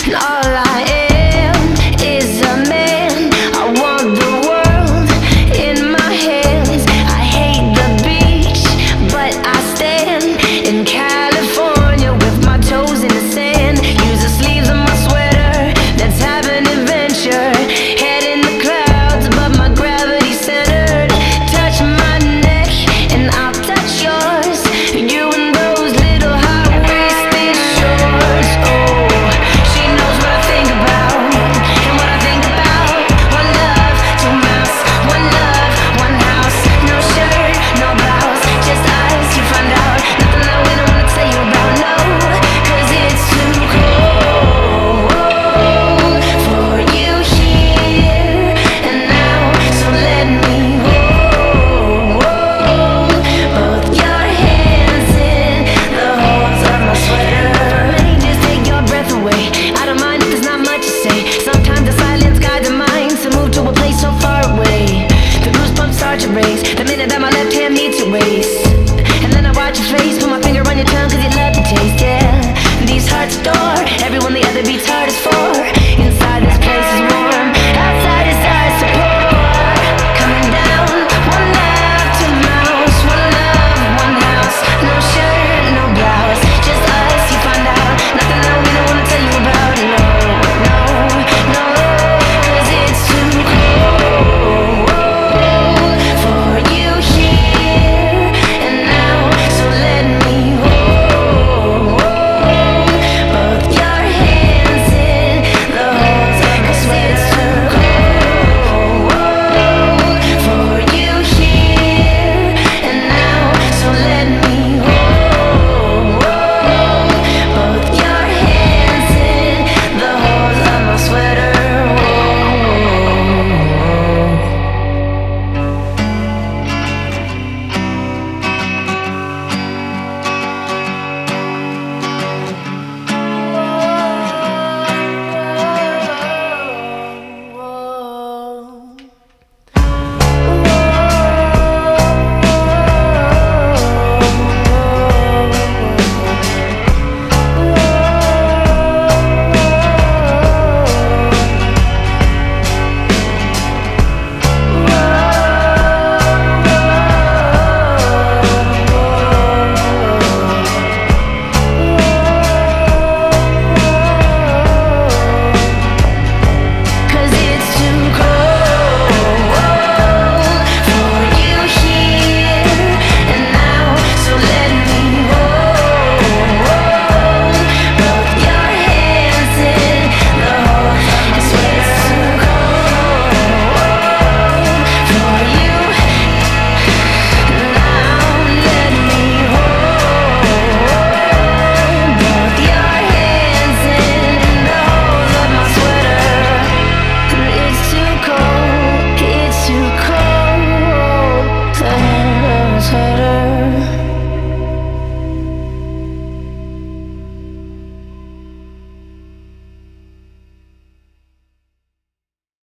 All I am is a man. I want the world in my hands. I hate the beach, but I stand in California with my toes in the sand. Use the sleeves of my sweater. Let's have an adventure. Head in the clouds, but my gravity centered. Touch my neck and I'll touch yours. You and those little high-waisted shorts. Oh, she knows what I think about and what I think about. One love, two mouths. One love, one house. No shirt, no blouse, just us. You find out nothing that we don't wanna tell you about. No, 'cause it's too cold for you here and now. So let me hold both your hands in the holes of my sweater. Let me just take your breath away. I don't mind if there's not much to say. Sometimes the silence guides the mind to move to a place so far away. The goosebumps start to raise the minute that my left hand meets your waist.